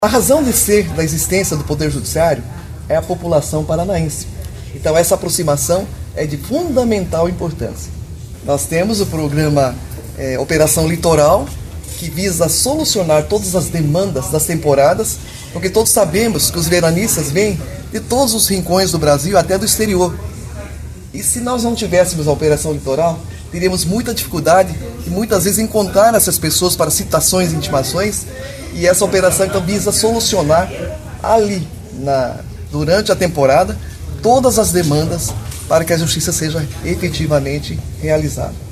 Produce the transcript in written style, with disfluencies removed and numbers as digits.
A razão de ser da existência do Poder Judiciário é a população paranaense. Então essa aproximação é de fundamental importância. Nós temos o programa Operação Litoral, que visa solucionar todas as demandas das temporadas, porque todos sabemos que os veranistas vêm de todos os rincões do Brasil, até do exterior. E se nós não tivéssemos a Operação Litoral, teríamos muita dificuldade de muitas vezes encontrar essas pessoas para citações e intimações, e essa operação então visa solucionar ali, durante a temporada, todas as demandas para que a justiça seja efetivamente realizada.